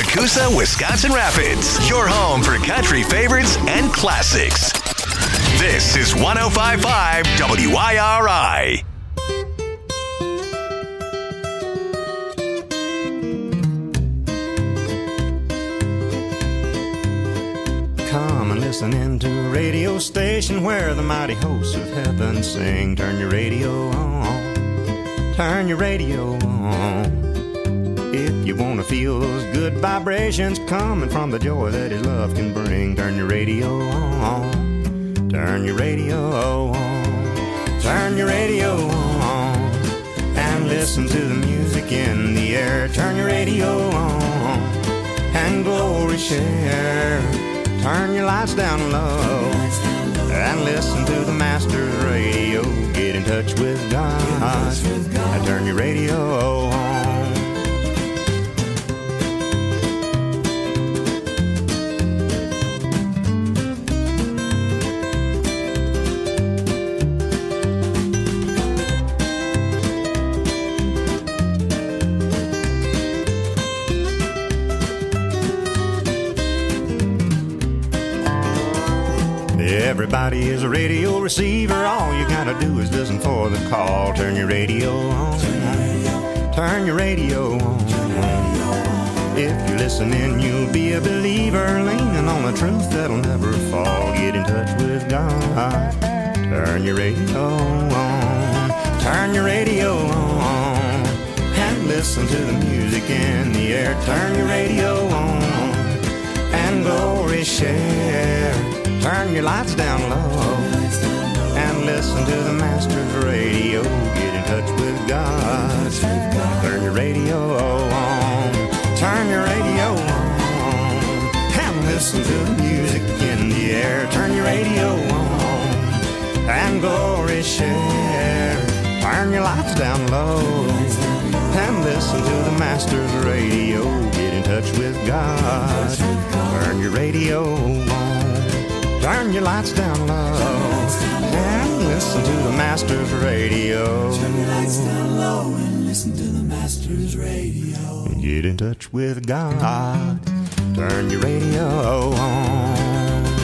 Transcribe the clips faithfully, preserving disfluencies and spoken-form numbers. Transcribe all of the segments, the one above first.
Coosa, Wisconsin Rapids, your home for country favorites and classics. This is one oh five point five W I R I. Come and listen into a radio station where the mighty hosts of heaven sing. Turn your radio on, turn your radio on. If you want to feel those good vibrations coming from the joy that his love can bring, turn your radio on, turn your radio on, turn your radio on, and listen to the music in the air. Turn your radio on, and glory share. Turn your lights down low, and listen to the Master's radio. Get in touch with God, and turn your radio on. Everybody is a radio receiver. All you gotta do is listen for the call. Turn your radio on, turn your radio on. If you're listening, you'll be a believer, leaning on the truth that'll never fall. Get in touch with God. Turn your radio on, turn your radio on, and listen to the music in the air. Turn your radio on, and glory share. Turn your lights down low, and listen to the Master's radio. Get in touch with God. Turn your radio on, turn your radio on, and listen to the music in the air. Turn your radio on, and glory share. Turn your lights down low, and listen to the Master's radio. Get in touch with God. Turn your radio on, turn your lights down low, and listen to the Master's radio. Turn your lights down low and listen to the Master's radio. Get in touch with God. Turn your radio on.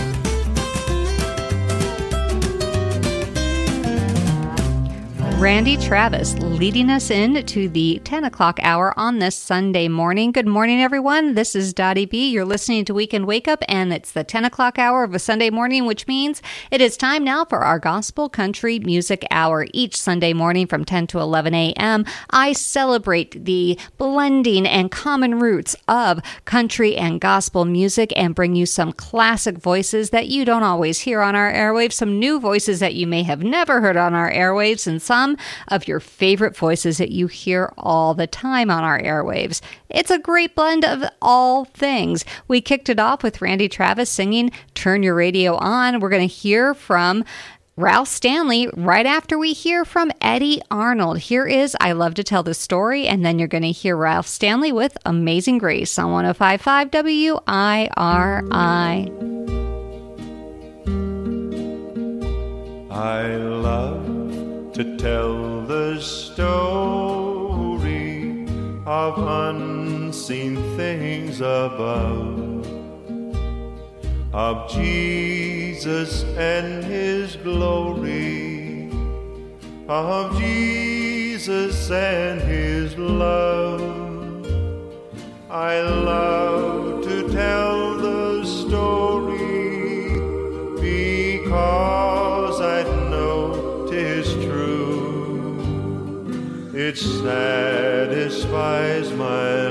Randy Travis leading us in to the ten o'clock hour on this Sunday morning. Good morning, everyone. This is Dottie B. You're listening to Weekend Wake Up, and it's the ten o'clock hour of a Sunday morning, which means it is time now for our Gospel Country Music Hour. Each Sunday morning from ten to eleven a.m., I celebrate the blending and common roots of country and gospel music and bring you some classic voices that you don't always hear on our airwaves, some new voices that you may have never heard on our airwaves, and some of your favorite voices that you hear all the time on our airwaves. It's a great blend of all things. We kicked it off with Randy Travis singing Turn Your Radio On. We're going to hear from Ralph Stanley right after we hear from Eddie Arnold. Here is I Love to Tell the Story, and then you're going to hear Ralph Stanley with Amazing Grace on one oh five point five W I R I. I love to tell the story of unseen things above, of Jesus and his glory, of Jesus and his love. I love to tell the story because I know 'tis true. It satisfies my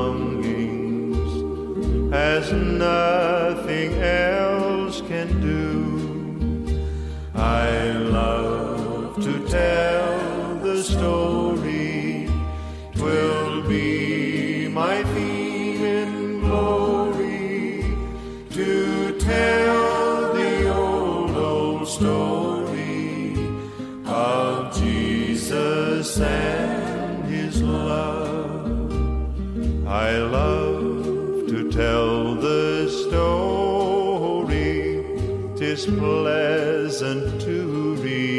longings as nothing else can do. I love to tell the story. 'Twill be my theme in glory to tell the old, old story of Jesus and his love. I love to tell the story. 'Tis pleasant to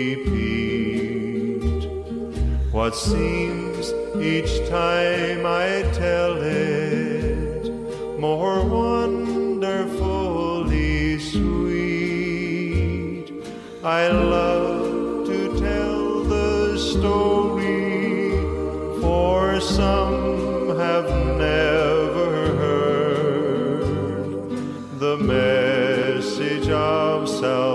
repeat what seems each time I tell it more wonderfully sweet. I love to tell the story, for some have never heard the message of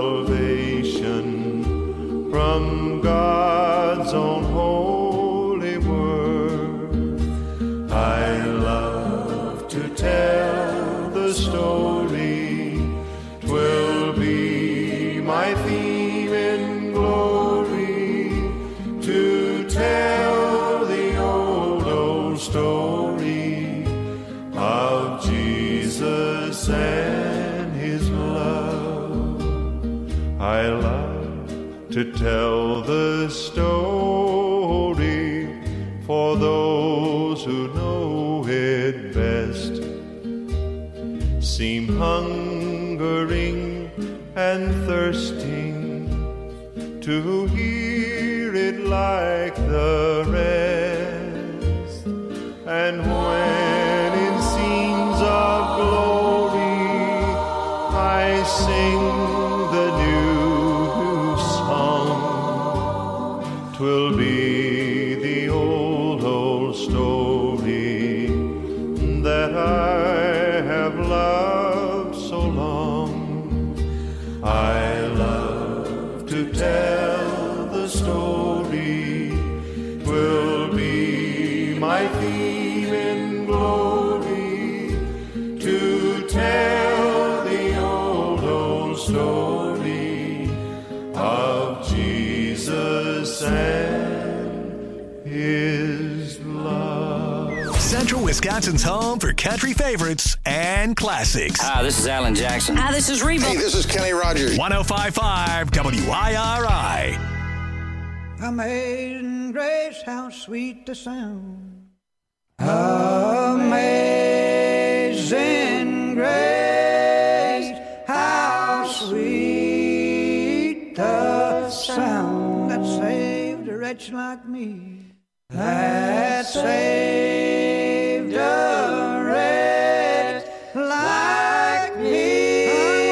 salvation from God's own holy word. I love to tell the story, 'twill be my theme in glory, to tell the old, old story of Jesus and his love. I love to tell the story for those who know it best, seem hungering and thirsting to hear it like the rest. And when in scenes of glory I sing the new song, 'twill be the old, old story that I have loved so long. I love to tell the story, 'twill be my theme in glory, to tell the old, old story of Jesus and his love. Central Wisconsin's home for country favorites and classics. Hi, this is Alan Jackson. Hi, this is Reba. Hey, this is Kenny Rogers. one oh five point five W I R I. Amazing grace, how sweet the sound. Amazing grace, how sweet the sound that saved a wretch like me. That saved a wretch like me.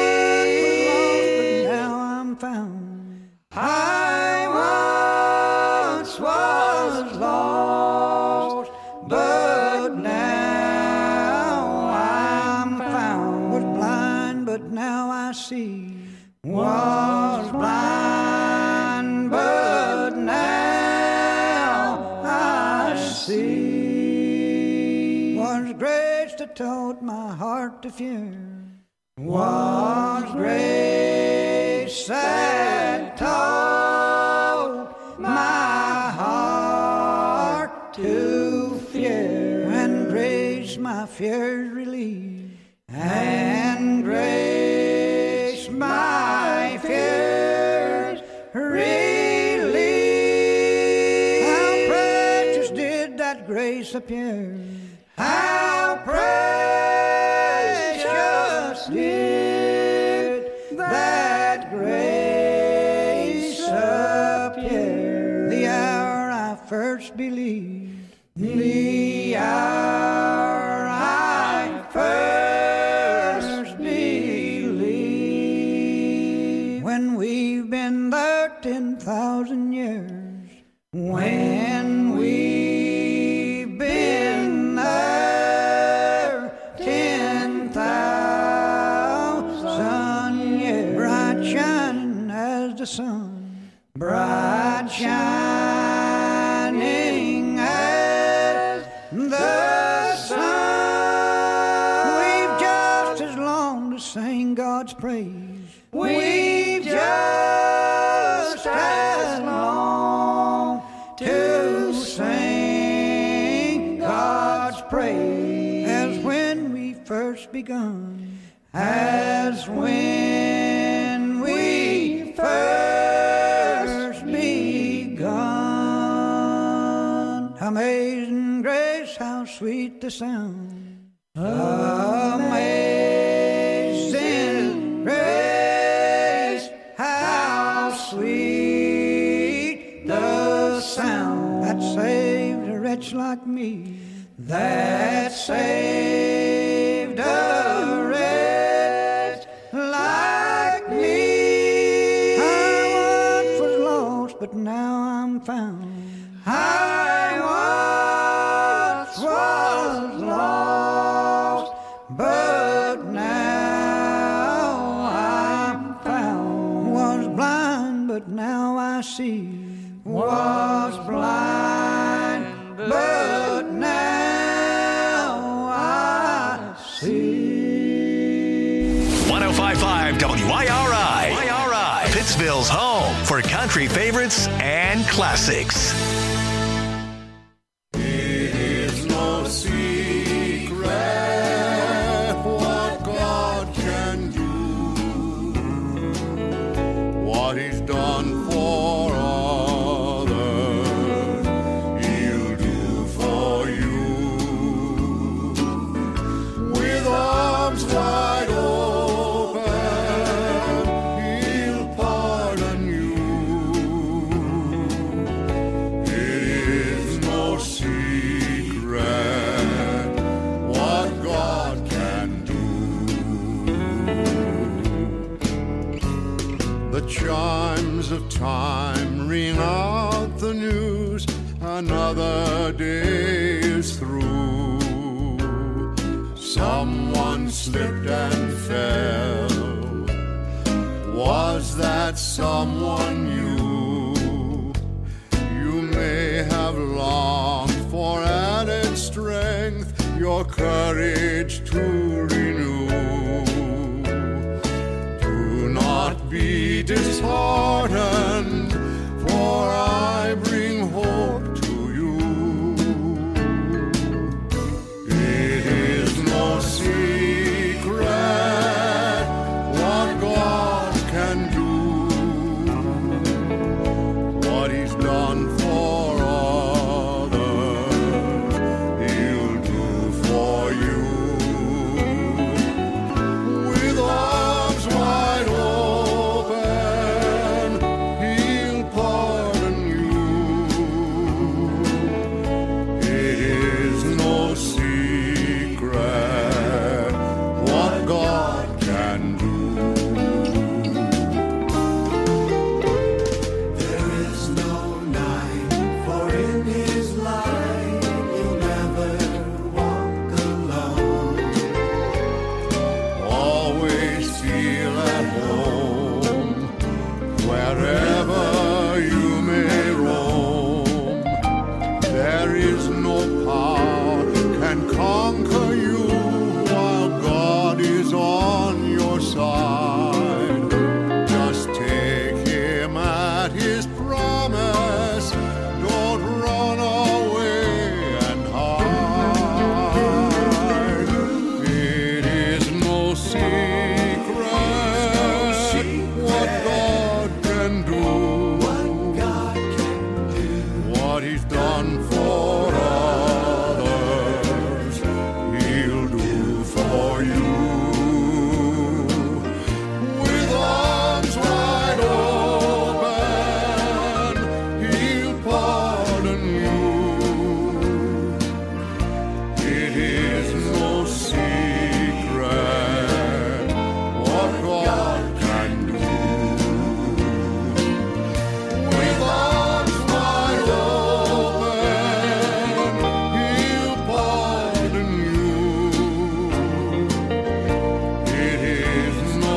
I once was lost, but now I'm found. I once was lost, but now I'm found. Was blind, but now I see. Was blind, but now I see. Was grace that taught my heart to fear. Was grace that taught my heart to fear. And grace my fears relieved. And grace my fears relieved. How precious did that grace appear. How precious did that grace appear. The hour I first believed, the hour I first believed. When we've been there ten thousand years, when we've been there ten thousand years, bright shining as the sun, bright shining as the sun. We've just as long to sing God's praise. We've just as long to sing God's praise as when we first begun, as when we first begun. Amazing grace, how sweet the sound. Amazing grace, how sweet the sound that saved a wretch like me, that saved a but now I see. Was blind, but now I see. one oh five point five W I R I. Y R I. Pittsville's home for country favorites and classics. It is no secret what God can do, what He's done for others, He'll do for you. With arms wide open, He'll pardon you. It is no secret what God can do. The chimes of time ring out the news, another day is through. Someone slipped and fell. Was that someone you? You may have longed for added strength, your courage to renew. Do not be disheartened, for I bring hope to you. It is no secret what God can do, what He's done for others, He'll do for you. With arms wide open, He'll pardon you. It is no secret what God can do. There is no night, for in His light you'll never walk alone. Always feel at home, wherever you may roam. There is no power can conquer you while God is on your side. Just take Him at His promise. Don't run away and hide. It is no secret what God can do, what He's done for others, He'll do for you. With arms wide open, He'll pardon you. It is no secret what God can do. With arms wide open, He'll pardon you. It is no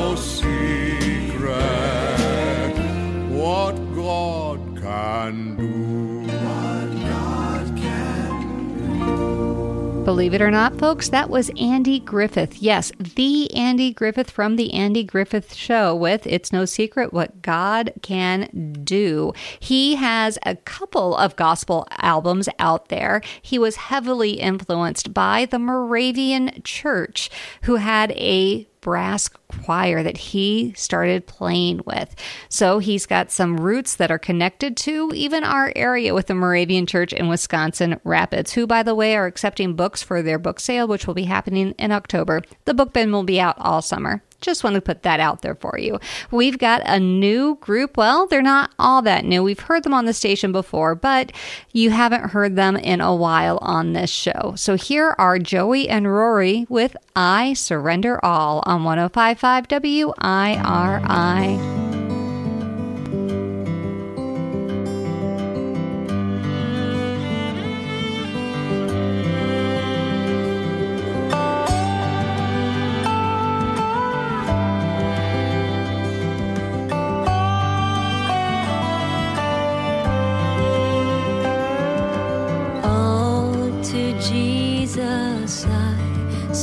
secret what God can do. What God can Believe it or not, folks, that was Andy Griffith. Yes, the Andy Griffith from The Andy Griffith Show with It's No Secret What God Can Do. He has a couple of gospel albums out there. He was heavily influenced by the Moravian Church, who had a brass choir that he started playing with. So he's got some roots that are connected to even our area with the Moravian Church in Wisconsin Rapids, who, by the way, are accepting books for their book sale, which will be happening in October. The book bin will be out all summer. Just want to put that out there for you. We've got a new group. Well, they're not all that new. We've heard them on the station before, but you haven't heard them in a while on this show. So here are Joey and Rory with I Surrender All on one oh five point five W I R I.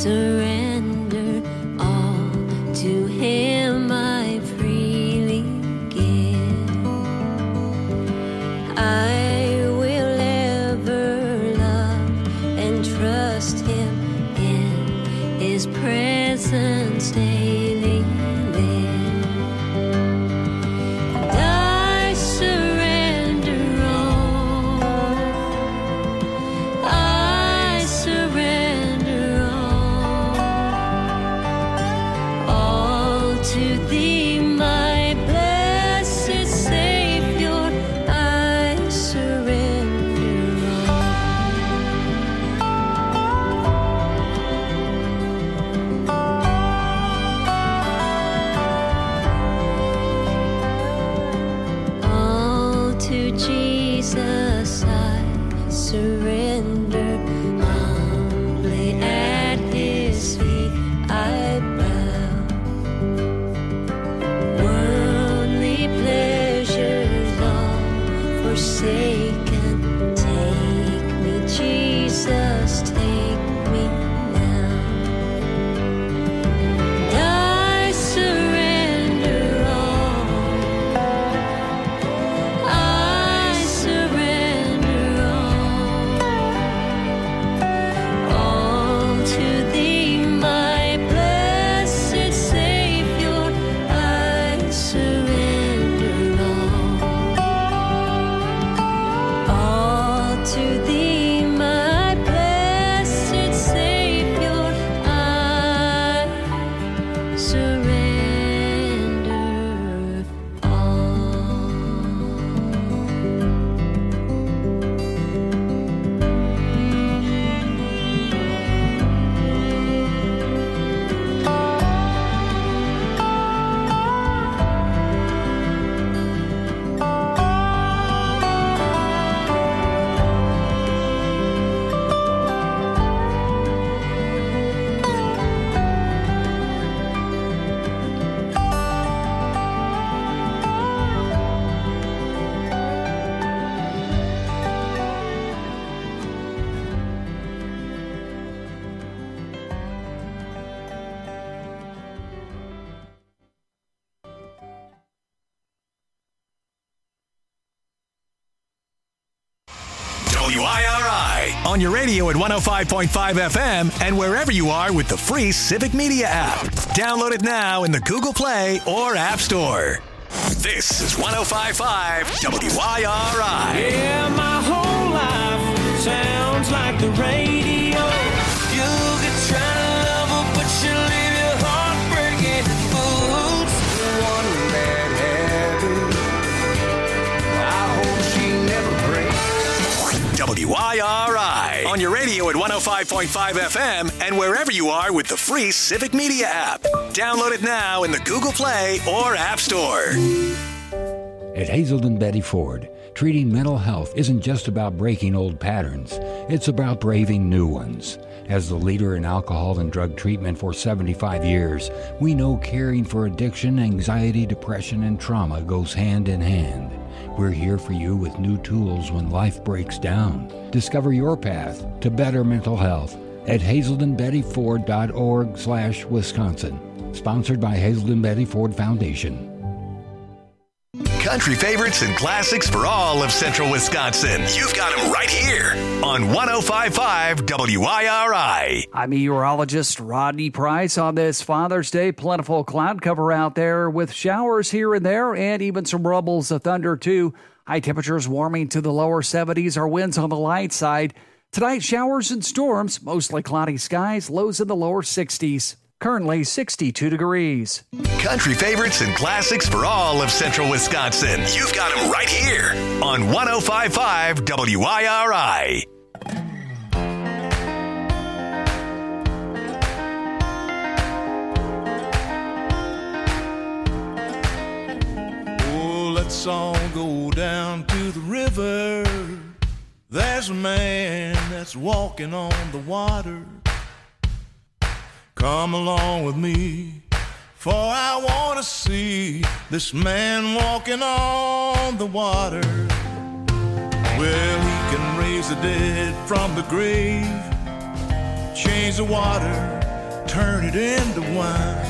surrender all to Him I freely give. I will ever love and trust Him in His presence daily live. And I surrender all. I surrender all. All to Thee, my blessed Savior. I surrender all. All to Jesus I surrender. Humbly at His feet I bow. Worldly pleasures all forsaken. Take me, Jesus, take me now. And I surrender all. I surrender all. All to Thee, my blessed Savior. I surrender all. All to Thee, my blessed Savior. I surrender all. W I R I on your radio at one oh five point five F M and wherever you are with the free Civic Media app. Download it now in the Google Play or App Store. This is one oh five point five W I R I. Yeah, my whole life sounds like the radio. You could try to love her, but she'll leave your heart breaking. Oops, the one that had her. I hope she never breaks. W I R I on your radio at one oh five point five F M and wherever you are with the free Civic Media app. Download it now in the Google Play or App Store. At Hazelden Betty Ford, treating mental health isn't just about breaking old patterns. It's about braving new ones. As the leader in alcohol and drug treatment for seventy-five years, we know caring for addiction, anxiety, depression, and trauma goes hand in hand. We're here for you with new tools when life breaks down. Discover your path to better mental health at hazelden betty ford dot org slash Wisconsin. Sponsored by Hazelden Betty Ford Foundation. Country favorites and classics for all of Central Wisconsin. You've got them right here on one oh five point five W I R I. I'm meteorologist Rodney Price on this Father's Day. Plentiful cloud cover out there with showers here and there and even some rumbles of thunder too. High temperatures warming to the lower seventies. Our winds on the light side. Tonight, showers and storms, mostly cloudy skies, lows in the lower sixties. Currently sixty-two degrees. Country favorites and classics for all of Central Wisconsin. You've got them right here on one oh five point five W I R I. Oh, let's all go down to the river. There's a man that's walking on the water. Come along with me, for I want to see this man walking on the water. Well, he can raise the dead from the grave, change the water turn it into wine.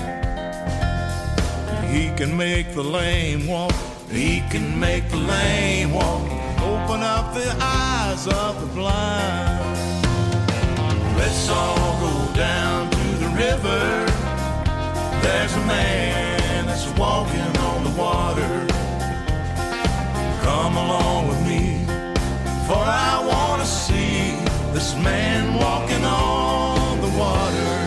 He can make the lame walk. He can make the lame walk. Open up the eyes of the blind. Let's all go down to the river. There's a man that's walking on the water. Come along with me, for I want to see this man walking on the water.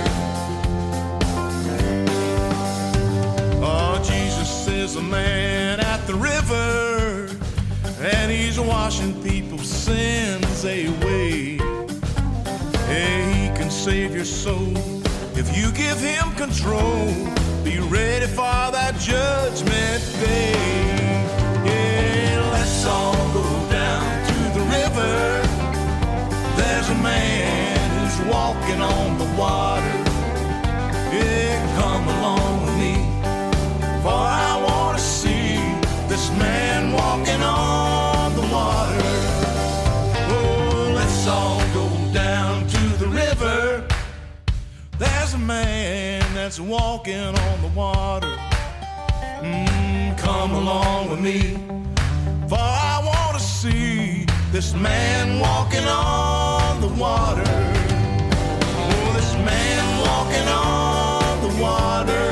Oh, Jesus is a man at the river, and he's washing people's sins away. Hey, he can save your soul if you give him control. Be ready for that judgment day. Yeah, let's all go down to the river. There's a man who's walking on the water. Yeah, come along with me, for I want to see this man walking on the water. Oh, let's all go down to the river. There's a man that's walking on the water. Mm, come along with me, for I want to see this man walking on the water. Oh, this man walking on the water.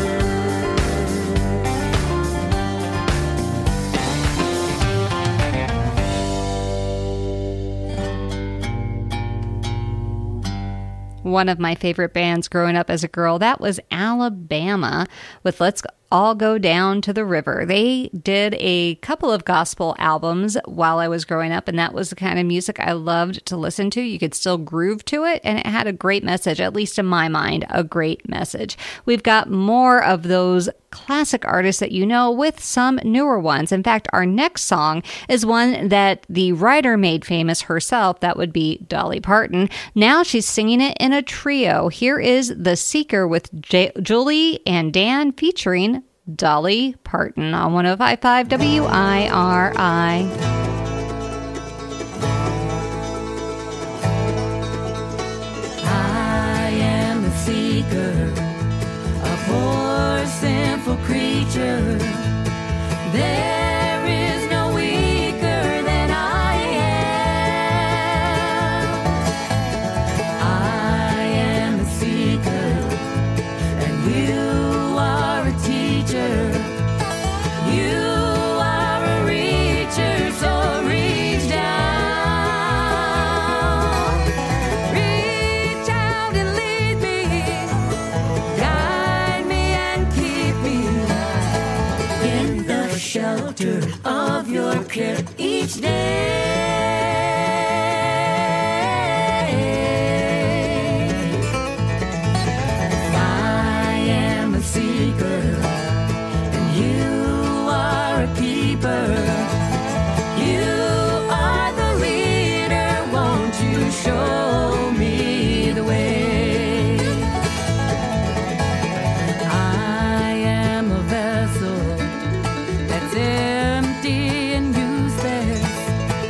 One of my favorite bands growing up as a girl, that was Alabama with Let's All Go Down to the River. They did a couple of gospel albums while I was growing up, and that was the kind of music I loved to listen to. You could still groove to it, and it had a great message, at least in my mind, a great message. We've got more of those classic artists that you know with some newer ones. In fact, our next song is one that the writer made famous herself. That would be Dolly Parton. Now she's singing it in a trio. Here is The Seeker with J- Julie and Dan featuring Dolly Parton on one oh five point five W I R I. I am the seeker, a poor sinful creature. There is no weaker than I am. I am the seeker, and you are a teacher. You are a reacher, so reach down. Reach out and lead me, guide me and keep me in the shelter of your care each day. I am a seeker, and you are a keeper. You are the leader, won't you show me the way? I am a vessel that's empty and useless.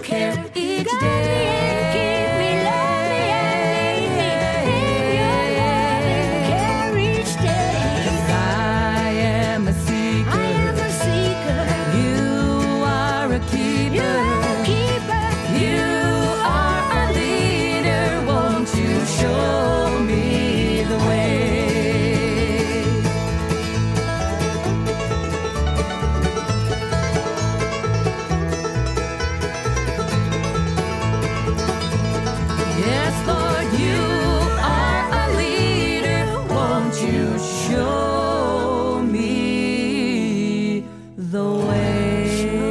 care each day. Keep me, love me, and lead me in your loving care each day. 'Cause I am a seeker. I am a seeker. You are a keeper. You're a keeper. You are a leader. Won't you show me the way? Yes, Lord, you are a leader. Won't you show me the way?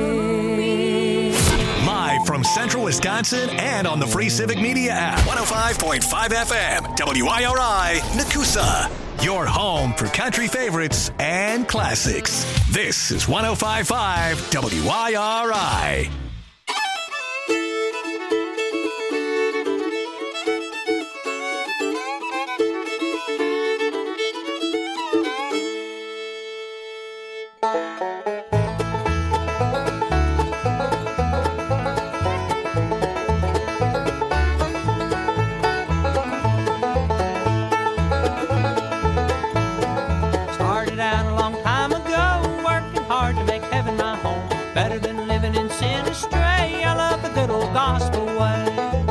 Live from Central Wisconsin and on the free Civic Media app. one oh five point five F M, W I R I, Nakusa. Your home for country favorites and classics. This is one oh five point five W I R I. Started out a long time ago, working hard to make heaven my home. Better than living in sin astray. I love the good old gospel way.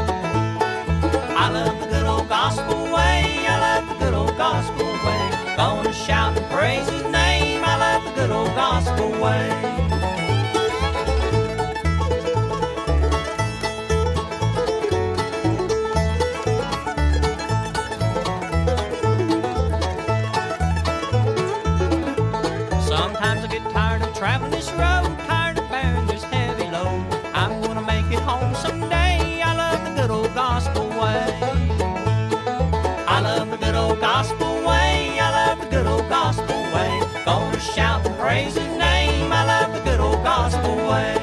I love the good old gospel way. I love the good old gospel way. Gonna shout and praise his name. I love the good old gospel way. Sometimes I get tired of traveling this road, tired of bearing this heavy load. I'm gonna make it home someday. I love the good old gospel way. I love the good old gospel way. I love the good old gospel way. Gonna shout and praise his name. I love the good old gospel way.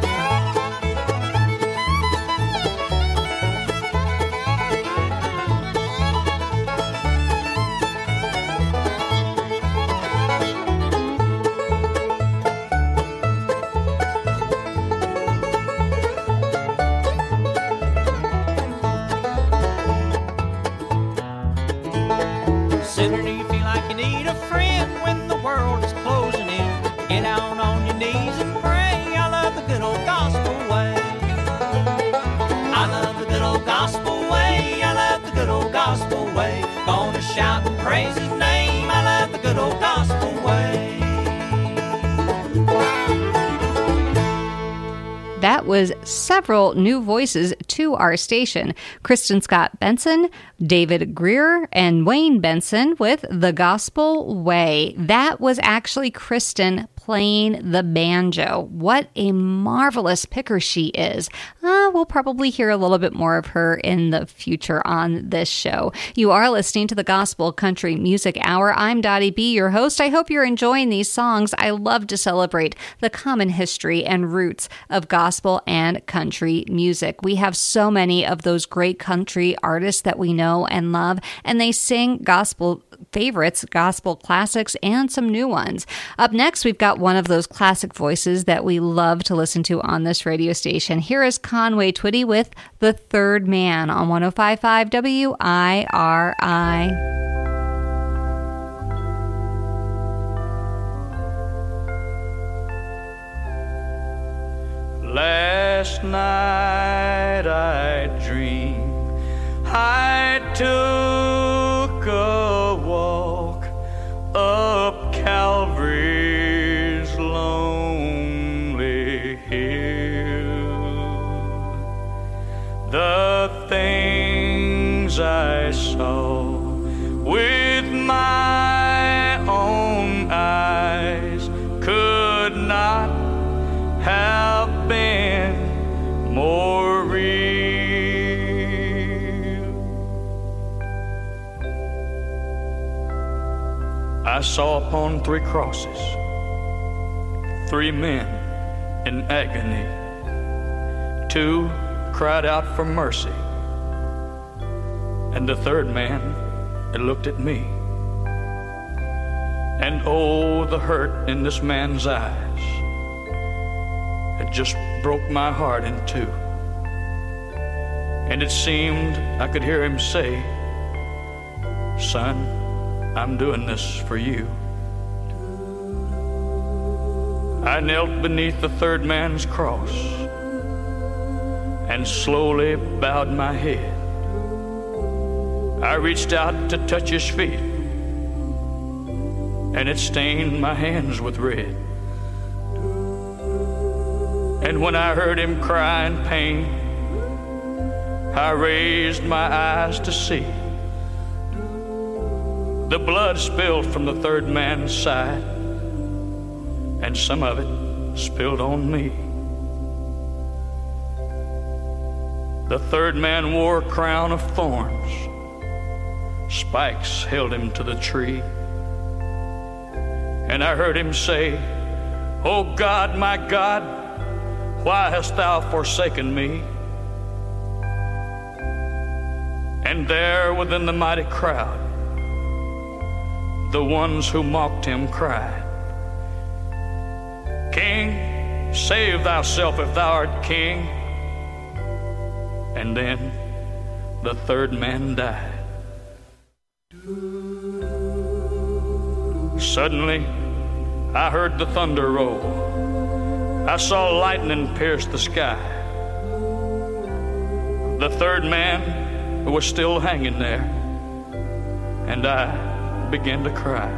Sinner, do you feel like you need a friend when the world is closing in? Get down on your knees and pray. I love the good old gospel way. I love the good old gospel way. I love the good old gospel way. Gonna shout and praise his name. I love the good old gospel way. That was several new voices to our station. Kristen Scott Benson, David Greer, and Wayne Benson with The Gospel Way. That was actually Kristen playing the banjo. What a marvelous picker she is. Uh, we'll probably hear a little bit more of her in the future on this show. You are listening to the Gospel Country Music Hour. I'm Dottie B, your host. I hope you're enjoying these songs. I love to celebrate the common history and roots of gospel and country music. We have so many of those great country artists that we know and love, and they sing gospel favorites, gospel classics, and some new ones. Up next, we've got one of those classic voices that we love to listen to on this radio station. Here is Conway Twitty with The Third Man on one oh five point five W I R I. Last night I dreamed I took a walk up Calvary's lonely hill. The things I saw with my own eyes could not have been more real. I saw upon three crosses three men in agony. Two cried out for mercy, and the third man, it looked at me. And oh, the hurt in this man's eyes, it just broke my heart in two. and it seemed I could hear him say, "Son, I'm doing this for you." I knelt beneath the third man's cross and slowly bowed my head. I reached out to touch his feet, and it stained my hands with red. And when I heard him cry in pain, I raised my eyes to see. The blood spilled from the third man's side, and some of it spilled on me. The third man wore a crown of thorns. Spikes held him to the tree. And I heard him say, "Oh God, my God, why hast thou forsaken me?" And there within the mighty crowd, the ones who mocked him cried, "King, save thyself if thou art king." And then the third man died. Suddenly, I heard the thunder roll. I saw lightning pierce the sky. The third man was still hanging there, and I began to cry.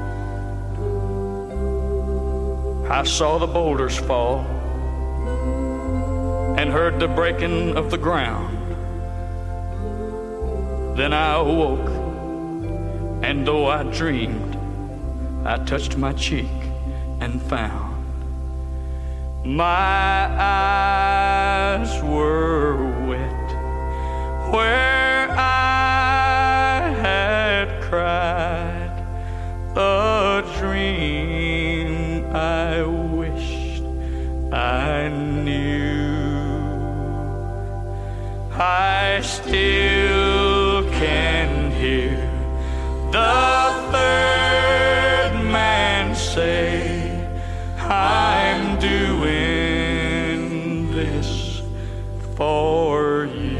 I saw the boulders fall and heard the breaking of the ground. Then I awoke, and though I dreamed, I touched my cheek and found my eyes were wet where I had cried a dream I wished I knew. I still can hear the third man say, "I'm doing this for you."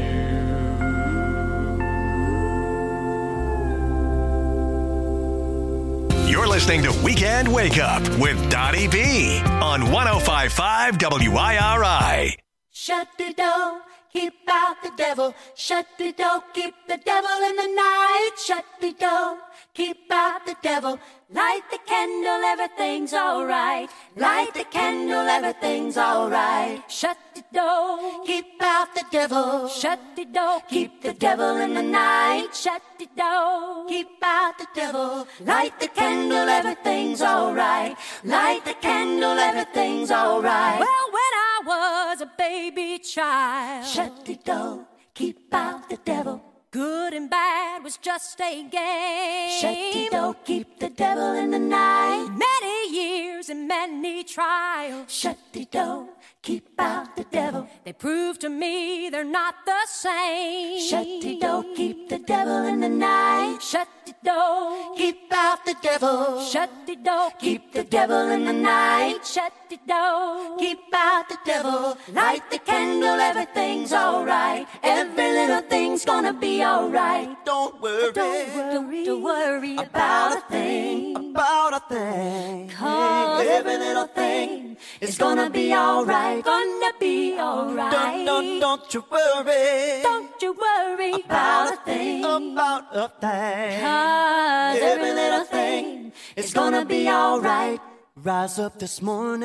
You're listening to Weekend Wake Up with Dottie B on one oh five point five W I R I. Shut the door, keep out the devil. Shut the door, keep the devil in the night. Shut the door, keep out the devil. Light the candle, everything's alright. Light the candle, everything's alright. Shut the door, keep out the devil. Shut the door, keep the devil in the night. Shut the door, keep out the devil. Light the candle, everything's alright. Light the candle, everything's alright. Well, when I was a baby child, shut the door, keep out the devil. Good and bad was just a game. Shut the door, keep the devil in the night. Many years and many trials. Shut the door, keep out the devil. They prove to me they're not the same. Shut the door, keep the devil in the night. Shut the door, keep out the devil. Shut the door, keep the devil in the night. Shut the door, keep out the devil. Light the candle, everything's alright. Every little thing's gonna be alright. Don't worry, don't worry, don't worry about a thing, about a thing. 'Cause every little thing is gonna be alright, gonna be alright. Don't, don't, don't you worry, don't you worry about a thing, about a thing. 'Cause every little thing is gonna be alright. Rise up this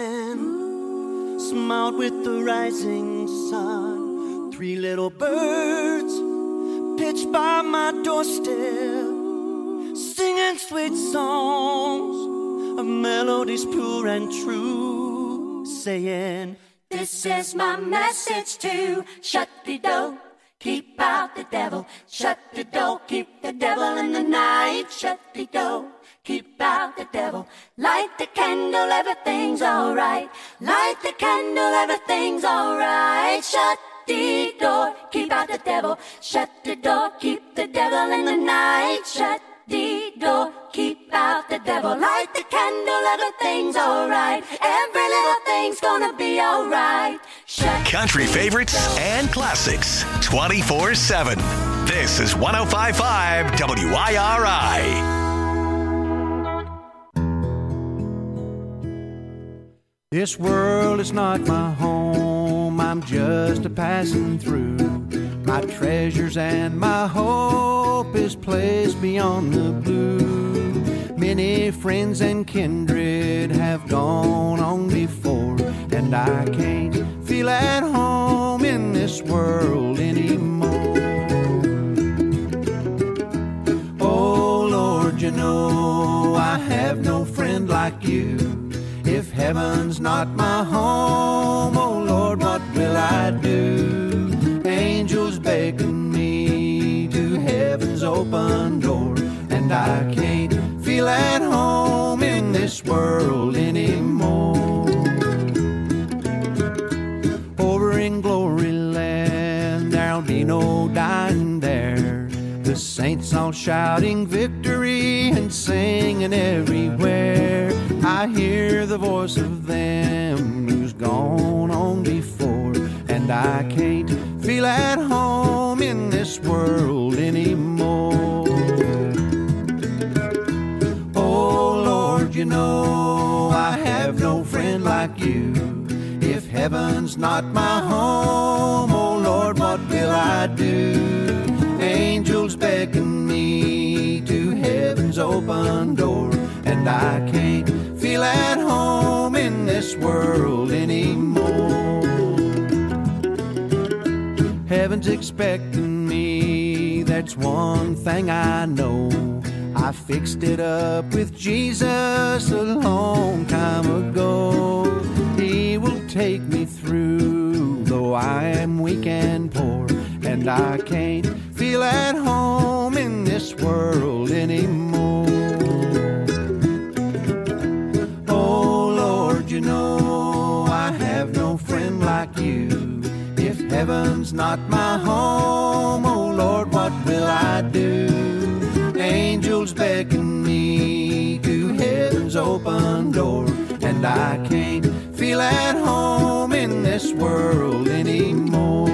morning, smiled with the rising sun. Three little birds pitched by my doorstep, singing sweet songs of melodies pure and true, saying, "This is my message to shut the door, keep out the devil. Shut the door, keep the devil in the night. Shut the door, keep out the devil. Light the candle, everything's alright. Light the candle, everything's alright. Shut the door, keep out the devil. Shut the door, keep the devil in the night. Shut shut-dee-do. Keep out the devil, light the candle, everything's alright. Every little thing's gonna be alright. Shut Country favorites and classics twenty-four seven. This is one oh five point five W I R I. This world is not my home, I'm just a passing through. My treasures and my hope is placed beyond the blue. Many friends and kindred have gone on before, and I can't feel at home in this world anymore. Oh Lord, you know I have no friend like you. If heaven's not my home, oh Lord, what will I do? Angels beckon me to heaven's open door, and I can't feel at home in this world anymore. Over in glory land, there'll be no dying there. The saints all shouting victory and singing everywhere. I hear the voice of them who's gone on before, and I can't feel at home in this world anymore. Oh Lord, you know I have no friend like you. If heaven's not my home, oh Lord, what will I do? Angels beckon me to heaven's open door, and I can't feel at home in this world anymore. Heaven's expecting me, that's one thing I know. I fixed it up with Jesus a long time ago. He will take me through, though I am weak and poor, and I can't feel at home in this world anymore. Oh Lord, you know I have no friend like you. If heaven's not my home, oh Lord, what will I do? Angels beckon me to heaven's open door, and I can't feel at home in this world anymore.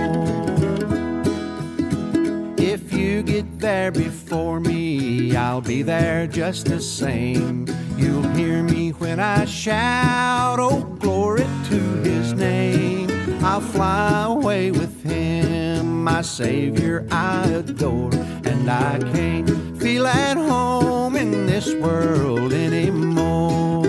If you get there before me, I'll be there just the same. You'll hear me when I shout, oh glory to his name. I'll fly away with him, my Savior I adore, and I can't feel at home in this world anymore.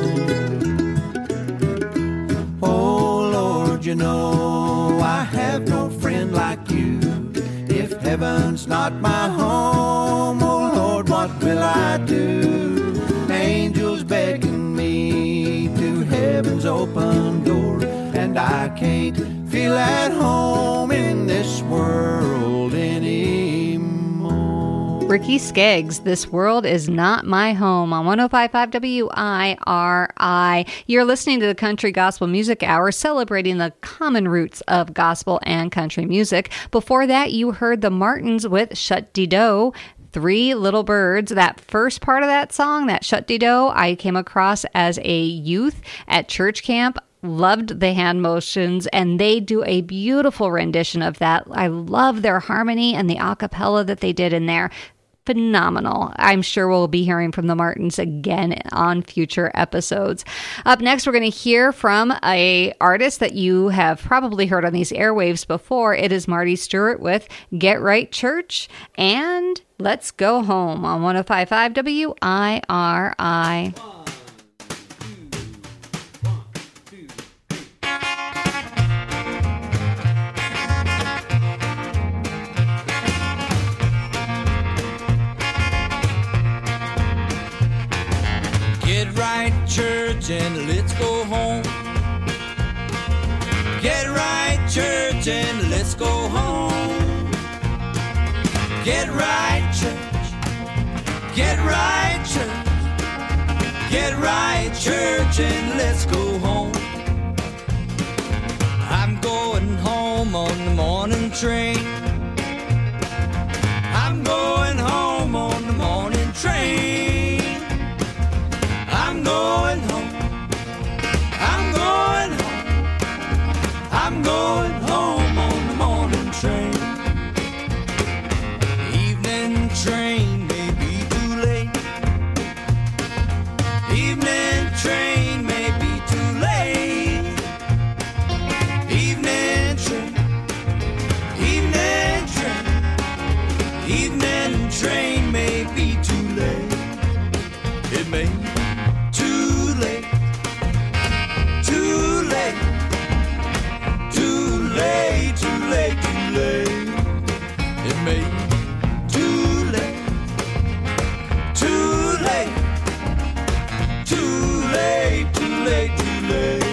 Oh Lord, you know I have no friend like you. If heaven's not my home, oh Lord, what will I do? Angels beckon me to heaven's open door, and I can't feel at home in this world anymore. Ricky Skeggs, This World Is Not My Home on one oh five point five W I R I. You're listening to the Country Gospel Music Hour, celebrating the common roots of gospel and country music. Before that, you heard the Martins with Shut-dee-do. Three Little Birds. That first part of that song, that Shut-dee-do, I came across as a youth at church camp. Loved the hand motions, and they do a beautiful rendition of that. I love their harmony and the a cappella that they did in there. Phenomenal. I'm sure we'll be hearing from the Martins again on future episodes. Up next, we're going to hear from a artist that you have probably heard on these airwaves before. It is Marty Stewart with Get Right Church and Let's Go Home on one oh five point five W I R I. Get right, church, and let's go home. Get right, church, and let's go home. Get right, church. Get right, church. Get right, church, and let's go home. I'm going home on the morning train. I'm going home on the morning train. I'm going home on the morning train. Evening train may be too late. Evening train may be too late. Evening train, evening train, evening train may be too late. It may be too late, too late, too late, too late, too late. It may be too late, too late, too late, too late, too late.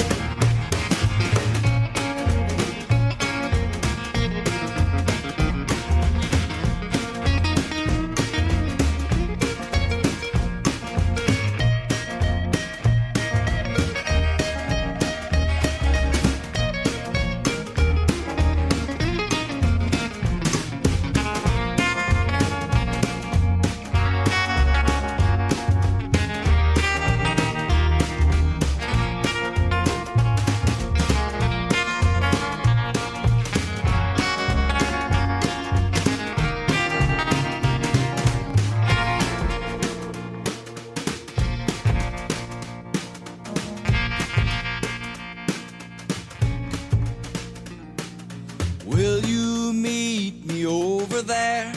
Will you meet me over there?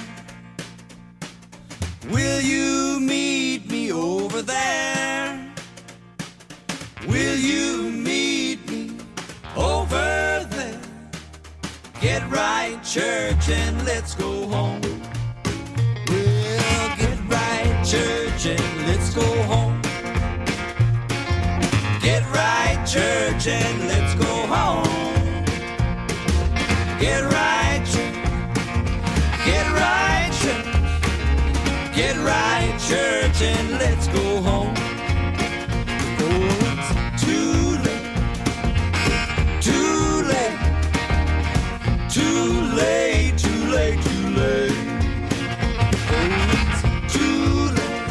Will you meet me over there? Will you meet me over there? Get right, church, and let's go home. Well, get right, church, and let's go home. Get right, church, and let's go home. Get right, church. Get right, church. Get right, church, and let's go home. Oh, it's too late, too late, too late, too late, too late. Oh, it's too late,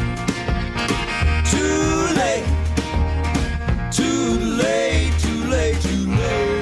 too late, too late, too late, too late.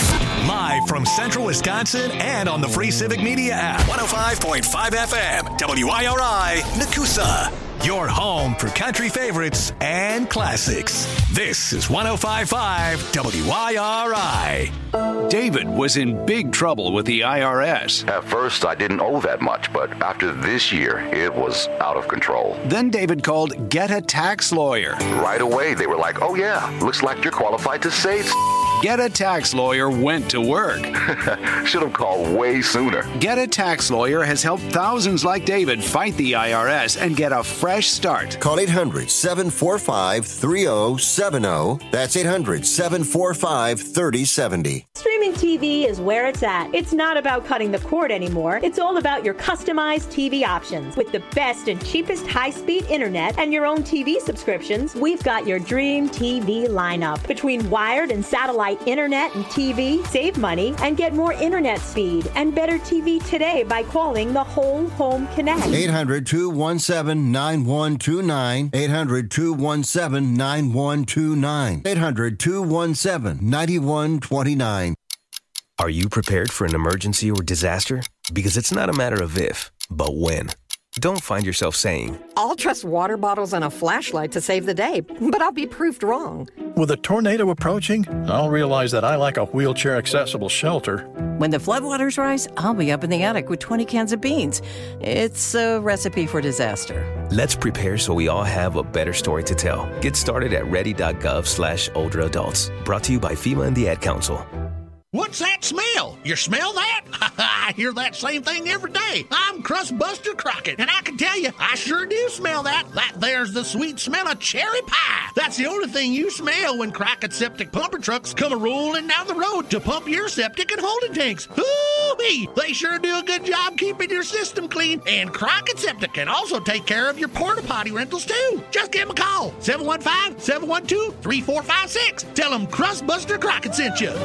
Live from Central Wisconsin and on the free Civic Media app. one oh five point five F M, W I R I, Nakusa. Your home for country favorites and classics. This is one oh five point five W I R I. David was in big trouble with the I R S. At first, I didn't owe that much, but after this year, it was out of control. Then David called Get a Tax Lawyer. Right away, they were like, oh yeah, looks like you're qualified to say s-. Get a Tax Lawyer went to work. Should have called way sooner. Get a Tax Lawyer has helped thousands like David fight the I R S and get a fresh start. Call eight hundred, seven four five, three oh seven oh. That's eight hundred, seven four five, three oh seven oh. Streaming T V is where it's at. It's not about cutting the cord anymore. It's all about your customized T V options. With the best and cheapest high-speed internet and your own T V subscriptions, we've got your dream T V lineup. Between wired and satellite internet and T V, save money and get more internet speed and better T V today by calling the Whole Home Connect. eight hundred, two one seven, nine one two nine. eight hundred, two one seven, nine one two nine. eight hundred, two one seven, nine one two nine. Are you prepared for an emergency or disaster? Because it's not a matter of if, but when. Don't find yourself saying, I'll trust water bottles and a flashlight to save the day, but I'll be proved wrong. With a tornado approaching, I'll realize that I lack a wheelchair-accessible shelter. When the floodwaters rise, I'll be up in the attic with twenty cans of beans. It's a recipe for disaster. let's prepare so we all have a better story to tell. Get started at ready.gov slash older adults. Brought to you by FEMA and the Ad Council. What's that smell? You smell that? I hear that same thing every day. I'm Crustbuster Crockett, and I can tell you, I sure do smell that. That there's the sweet smell of cherry pie. That's the only thing you smell when Crockett Septic Pumper Trucks come a-rolling down the road to pump your septic and holding tanks. Hoo-wee! They sure do a good job keeping your system clean, and Crockett Septic can also take care of your porta potty rentals, too. Just give them a call, seven one five, seven one two, three four five six. Tell them Crustbuster Crockett sent you.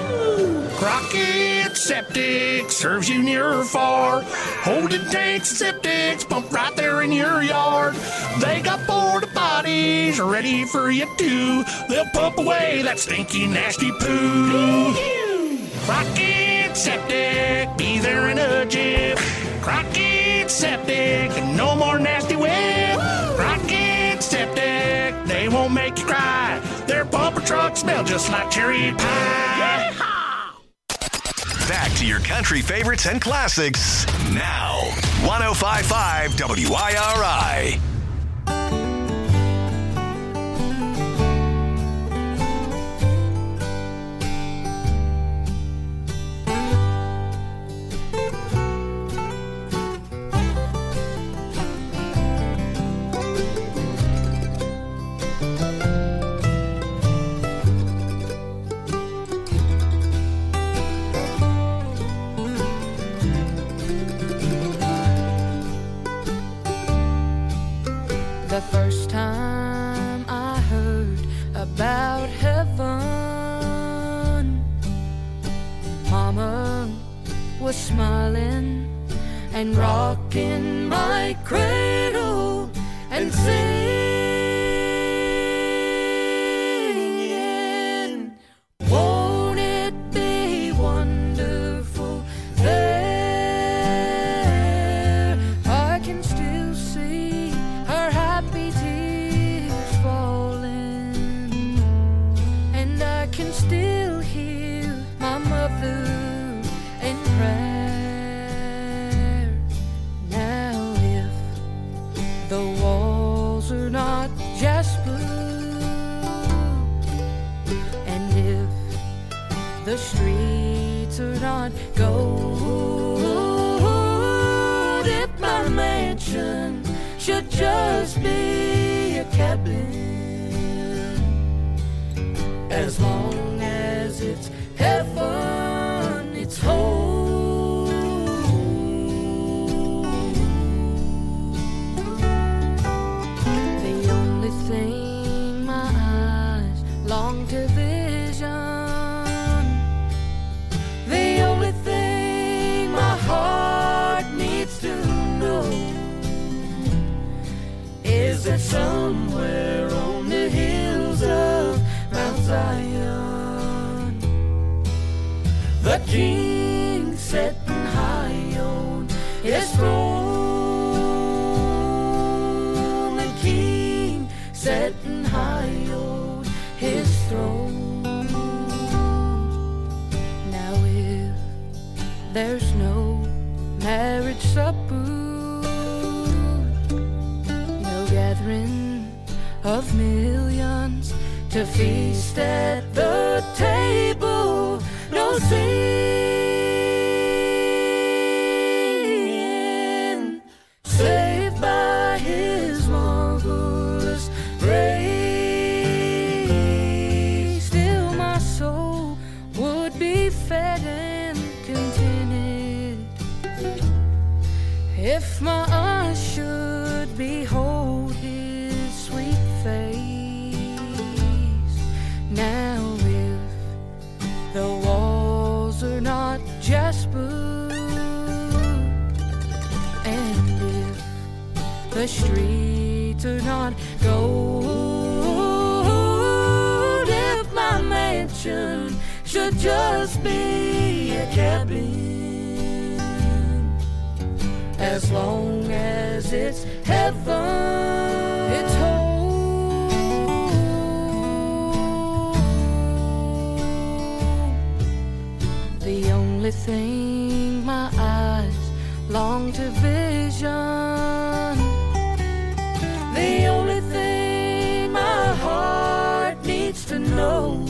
Crockett Septic serves you near or far. Holding tanks and septics pump right there in your yard. They got porta potties ready for you too. They'll pump away that stinky, nasty poo. Crockett Septic, be there in a jiff. Crockett Septic, no more nasty whip. Crockett Septic, they won't make you cry. Their bumper trucks smell just like cherry pie. Back to your country favorites and classics now. one oh five point five W I R I. The first time I heard about heaven, Mama was smiling and rocking my cradle and singing, won't it be wonderful there? I can still see her happy tears falling, and I can still hear my mother in prayer. Now if the walls are not just blue, and if the streets are not gold, if my mansion should just be a cabin, as long as it's heaven, it's home. The only thing my eyes long to vision, the only thing my heart needs to know, is that somewhere on the hills of Mount Zion, the King sitting high on his throne, the King sitting high on his throne. Now if there's no marriage supper, gathering of millions to feast at the table, no sin, saved by his marvelous grace. Still my soul would be fed and contented if my eyes should behold his sweet face. Now if the walls are not just blue, and if the streets are not gold, if my mansion should just be a cabin, as long as it's heaven, it's home. The only thing my eyes long to vision, the only thing my heart needs to know,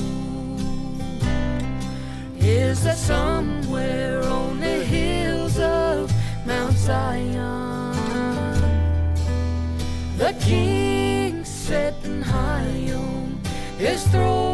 is that somewhere on the hills of Mount Zion, the King sitting high on his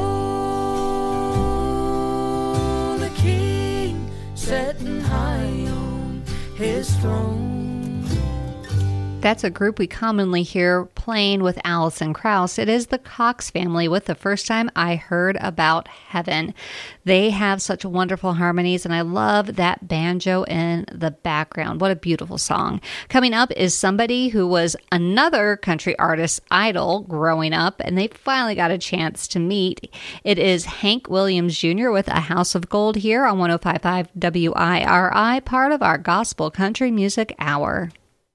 throne, the King sitting high on his throne. That's a group we commonly hear playing with Alison Krauss. It is the Cox Family with The First Time I Heard About Heaven. They have such wonderful harmonies, and I love that banjo in the background. What a beautiful song. Coming up is somebody who was another country artist's idol growing up, and they finally got a chance to meet. It is Hank Williams Junior with A House of Gold here on one oh five point five W I R I, part of our Gospel Country Music Hour.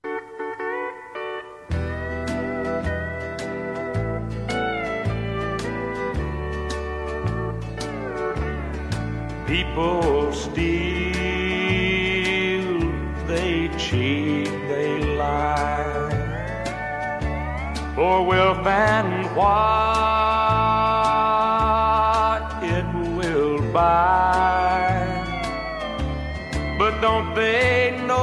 People steal, they cheat, they lie for wealth and what it will buy. But don't they know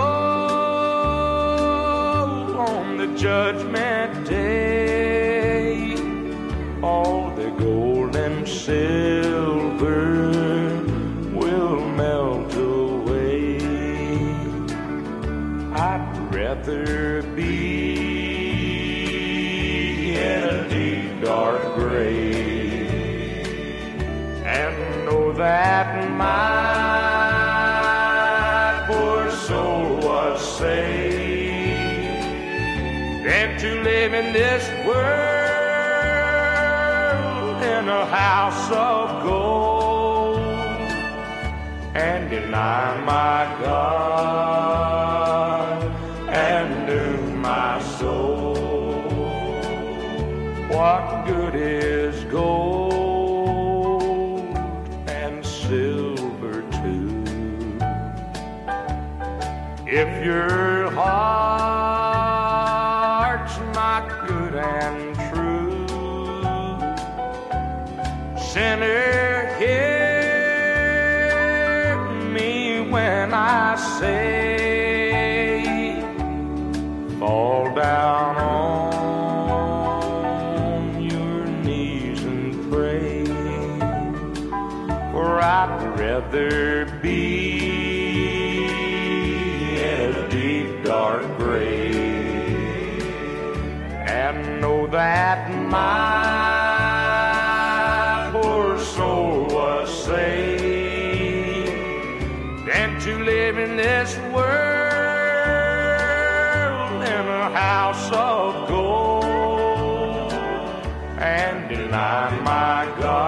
on the judgment day all the gold and silver will melt away? I'd rather be in a deep dark grave and know that my poor soul was saved than to live in this world in a house of gold and deny my God and doom my soul. What good is gold and silver too if your heart's not good and true? Sinner, hear me when I say, fall down on your knees and pray, for I'd rather be in a deep dark grave and know that my poor soul was saved than to live in this world in a house of gold and deny my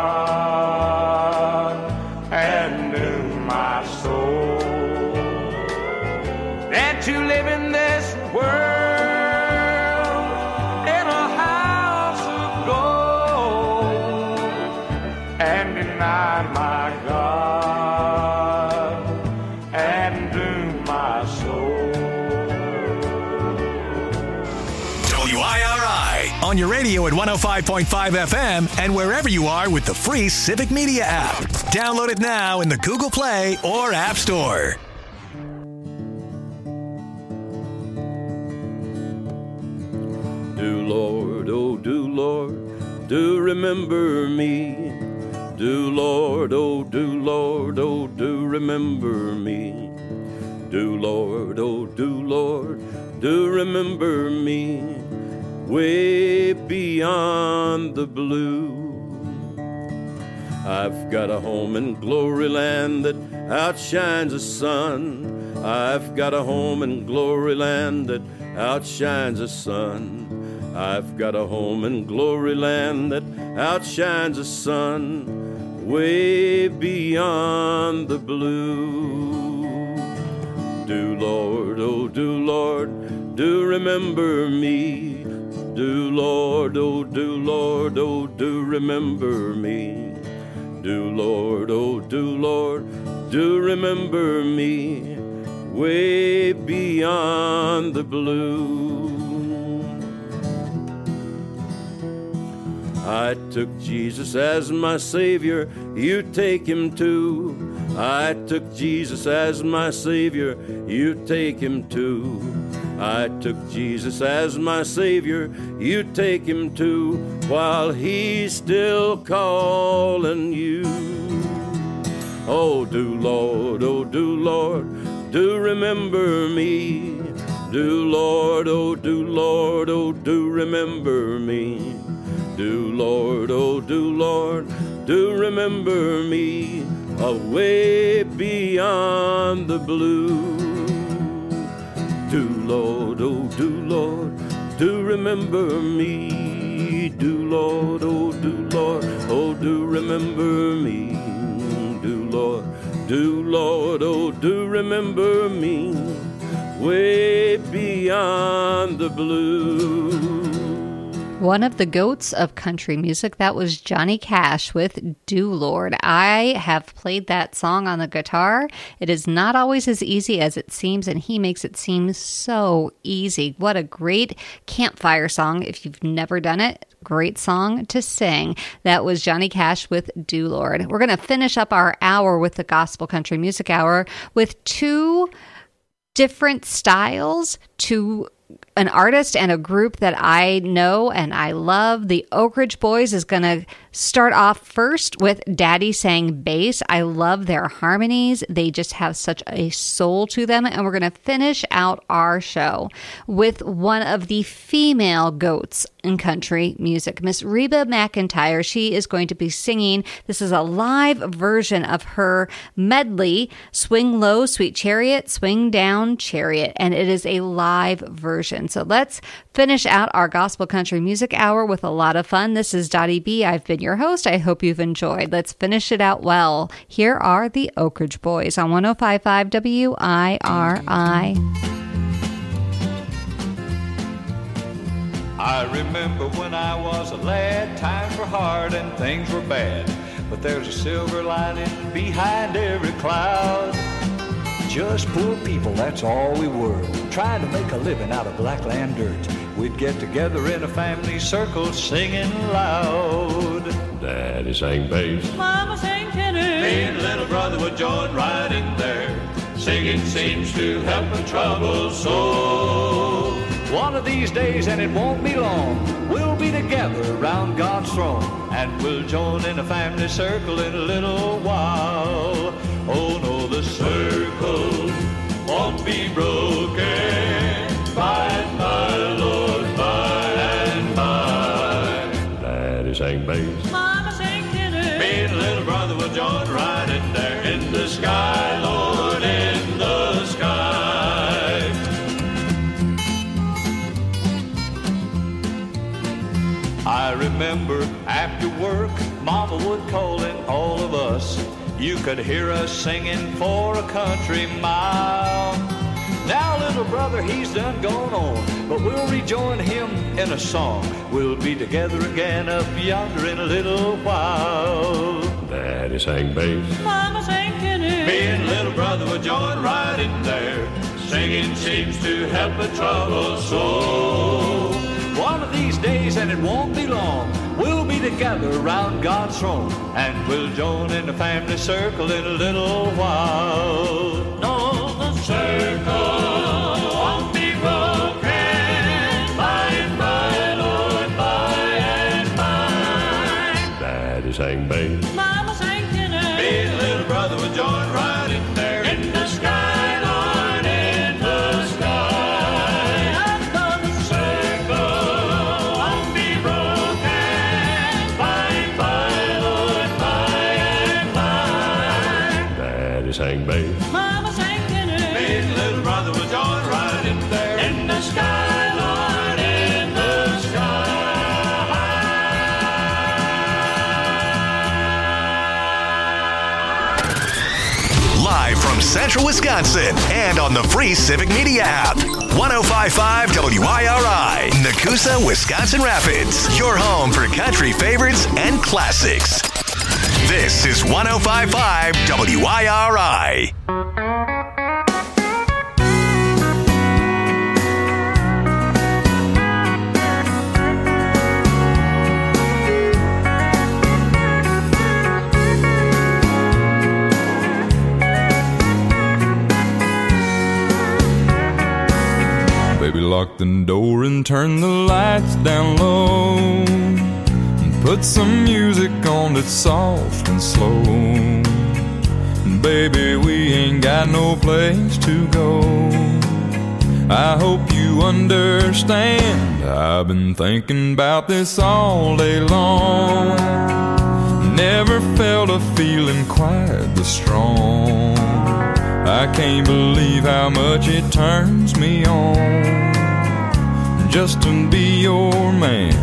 God and doom my soul than to live in this world in a house of gold and deny my God and doom my soul. W I R I on your radio at one oh five point five F M and wherever you are with the free Civic Media app. Download it now in the Google Play or App Store. Do Lord, oh do Lord, do remember me. Do Lord, oh do Lord, oh do remember me. Do Lord, oh do Lord, do remember me. Way beyond the blue, I've got a home in glory land that outshines the sun. I've got a home in glory land that outshines the sun. I've got a home in glory land that outshines the sun, way beyond the blue. Do Lord, oh do Lord, do remember me. Do Lord, oh do Lord, oh do remember me. Do Lord, oh do Lord, do remember me, way beyond the blue. I took Jesus as my Savior, you take him too. I took Jesus as my Savior, you take him too. I took Jesus as my Savior, you take him too, while he's still calling you. Oh, do Lord, oh, do Lord, do remember me. Do, Lord, oh, do, Lord, oh, do remember me. Do, Lord, oh, do, Lord, do remember me away beyond the blue. Do, Lord, oh, do, Lord, do remember me. Do, Lord, oh, do, Lord, oh, do remember me. Do, Lord, do, Lord, oh, do remember me way beyond the blue. One of the goats of country music, that was Johnny Cash with Do Lord. I have played that song on the guitar. It is not always as easy as it seems, and he makes it seem so easy. What a great campfire song if you've never done it. Great song to sing. That was Johnny Cash with Do Lord. We're going to finish up our hour with the Gospel Country Music Hour with two different styles, two an artist and a group that I know and I love. The Oak Ridge Boys is going to start off first with Daddy Sang Bass. I love their harmonies. They just have such a soul to them. And we're going to finish out our show with one of the female goats in country music, Miss Reba McEntire. She is going to be singing. This is a live version of her medley, Swing Low, Sweet Chariot, Swing Down, Chariot. And it is a live version. So let's finish out our Gospel Country Music Hour with a lot of fun. This is Dottie B. I've been your host. I hope you've enjoyed. Let's finish it out well. Here are the Oak Ridge Boys on one oh five point five W I R I. I remember when I was a lad, times were hard and things were bad, but there's a silver lining behind every cloud. Just poor people, that's all we were, trying to make a living out of blackland dirt. We'd get together in a family circle singing loud. Daddy sang bass, Mama sang tenor, me and little brother would join right in there. Singing seems to help a troubled soul. One of these days, and it won't be long, we'll be together round God's throne, and we'll join in a family circle in a little while. Oh no, the circle won't be broken by and by, Lord, by and by. Daddy sang bass, Mama sang tenor, me and little brother will join right in there. In the sky, Lord, in the sky. I remember after work, Mama would call in all of us. You could hear us singing for a country mile. Now little brother, he's done gone on, but we'll rejoin him in a song. We'll be together again up yonder in a little while. Daddy sang bass, Mama sang tenor, me and little brother will join right in there. Singing seems to help a troubled soul. One of these days, and it won't be long, we'll be together round God's throne, and we'll join in the family circle in a little while. No, the circle won't be broken by and by, Lord, by and by. Daddy sang bass, Mama sang tenor, me and little brother will join right in there. In the sky, Lord, in the sky. Sang bass, Mama sang tenor, me and little brother will join right in there. In the sky, Lord, in the sky. Live from Central Wisconsin and on the free Civic Media app. one oh five point five W I R I, Nakusa, Wisconsin Rapids. Your home for country favorites and classics. This is one oh five point five W I R I. Baby, lock the door and turn the lights down low. Put some music on that's soft and slow. Baby, we ain't got no place to go. I hope you understand. I've been thinking about this all day long. Never felt a feeling quite this strong. I can't believe how much it turns me on just to be your man.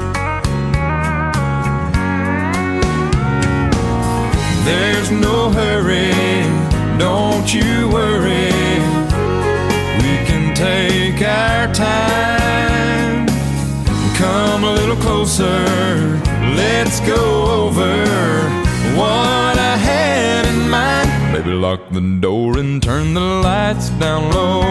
There's no hurry, don't you worry. We can take our time. Come a little closer, let's go over what I had in mind. Baby, lock the door and turn the lights down low.